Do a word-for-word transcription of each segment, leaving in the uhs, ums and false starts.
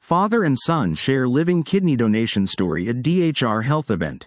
Father and son share living kidney donation story at D H R Health event.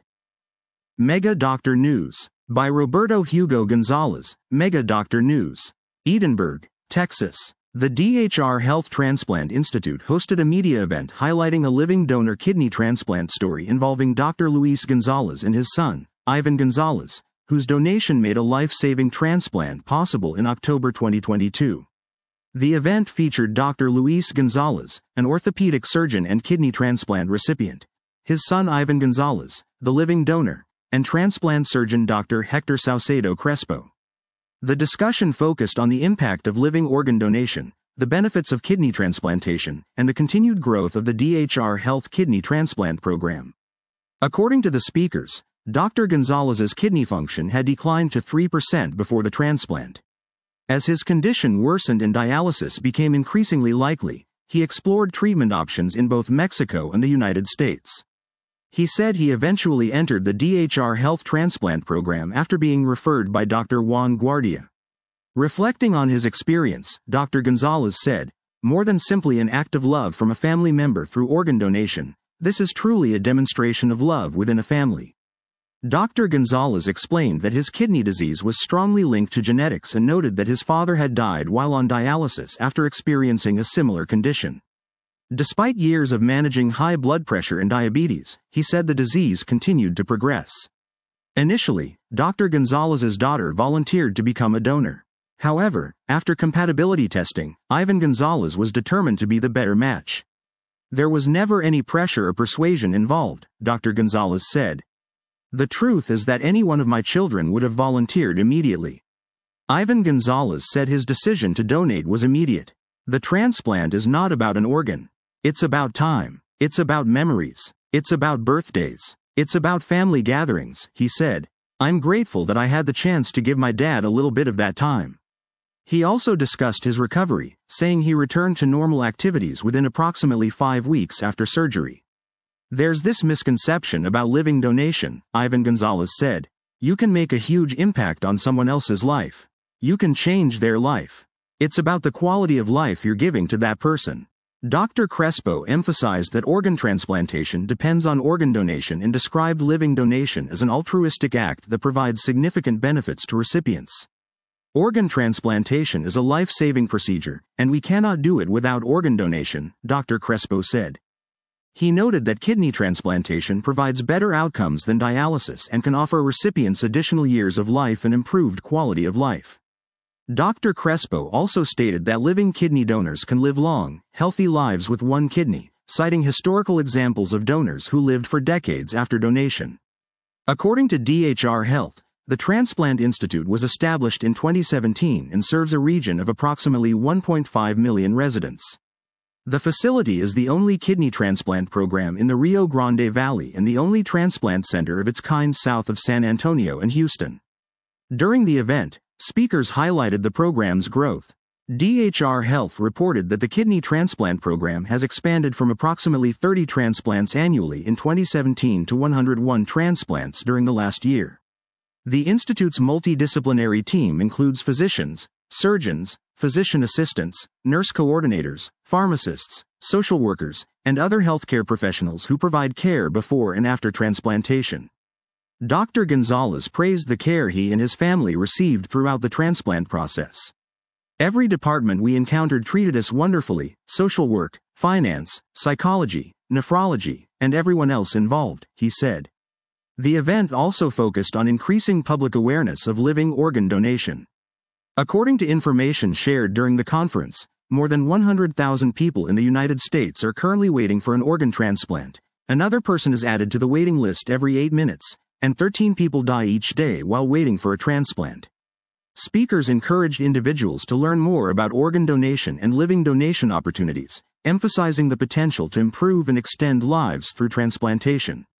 Mega Doctor News. By Roberto Hugo Gonzalez, Mega Doctor News. Edinburgh, Texas. The D H R Health Transplant Institute hosted a media event highlighting a living donor kidney transplant story involving Doctor Luis Gonzalez and his son, Ivan Gonzalez, whose donation made a life-saving transplant possible in October twenty twenty-two. The event featured Doctor Luis Gonzalez, an orthopedic surgeon and kidney transplant recipient, his son Ivan Gonzalez, the living donor, and transplant surgeon Doctor Hector Saucedo Crespo. The discussion focused on the impact of living organ donation, the benefits of kidney transplantation, and the continued growth of the D H R Health Kidney Transplant Program. According to the speakers, Doctor Gonzalez's kidney function had declined to three percent before the transplant. As his condition worsened and dialysis became increasingly likely, he explored treatment options in both Mexico and the United States. He said he eventually entered the D H R Health Transplant Program after being referred by Doctor Juan Guardia. Reflecting on his experience, Doctor Gonzalez said, "More than simply an act of love from a family member through organ donation, this is truly a demonstration of love within a family." Doctor Gonzalez explained that his kidney disease was strongly linked to genetics and noted that his father had died while on dialysis after experiencing a similar condition. Despite years of managing high blood pressure and diabetes, he said the disease continued to progress. Initially, Doctor Gonzalez's daughter volunteered to become a donor. However, after compatibility testing, Ivan Gonzalez was determined to be the better match. "There was never any pressure or persuasion involved," Doctor Gonzalez said. "The truth is that any one of my children would have volunteered immediately." Ivan Gonzalez said his decision to donate was immediate. "The transplant is not about an organ. It's about time. It's about memories. It's about birthdays. It's about family gatherings," he said. "I'm grateful that I had the chance to give my dad a little bit of that time." He also discussed his recovery, saying he returned to normal activities within approximately five weeks after surgery. "There's this misconception about living donation," Ivan Gonzalez said. "You can make a huge impact on someone else's life. You can change their life. It's about the quality of life you're giving to that person." Doctor Crespo emphasized that organ transplantation depends on organ donation and described living donation as an altruistic act that provides significant benefits to recipients. "Organ transplantation is a life-saving procedure, and we cannot do it without organ donation," Doctor Crespo said. He noted that kidney transplantation provides better outcomes than dialysis and can offer recipients additional years of life and improved quality of life. Doctor Crespo also stated that living kidney donors can live long, healthy lives with one kidney, citing historical examples of donors who lived for decades after donation. According to D H R Health, the Transplant Institute was established in twenty seventeen and serves a region of approximately one point five million residents. The facility is the only kidney transplant program in the Rio Grande Valley and the only transplant center of its kind south of San Antonio and Houston. During the event, speakers highlighted the program's growth. D H R Health reported that the kidney transplant program has expanded from approximately thirty transplants annually in twenty seventeen to one hundred one transplants during the last year. The Institute's multidisciplinary team includes physicians, surgeons, physician assistants, nurse coordinators, pharmacists, social workers, and other healthcare professionals who provide care before and after transplantation. Doctor Gonzalez praised the care he and his family received throughout the transplant process. "Every department we encountered treated us wonderfully: social work, finance, psychology, nephrology, and everyone else involved," he said. The event also focused on increasing public awareness of living organ donation. According to information shared during the conference, more than one hundred thousand people in the United States are currently waiting for an organ transplant. Another person is added to the waiting list every eight minutes, and thirteen people die each day while waiting for a transplant. Speakers encouraged individuals to learn more about organ donation and living donation opportunities, emphasizing the potential to improve and extend lives through transplantation.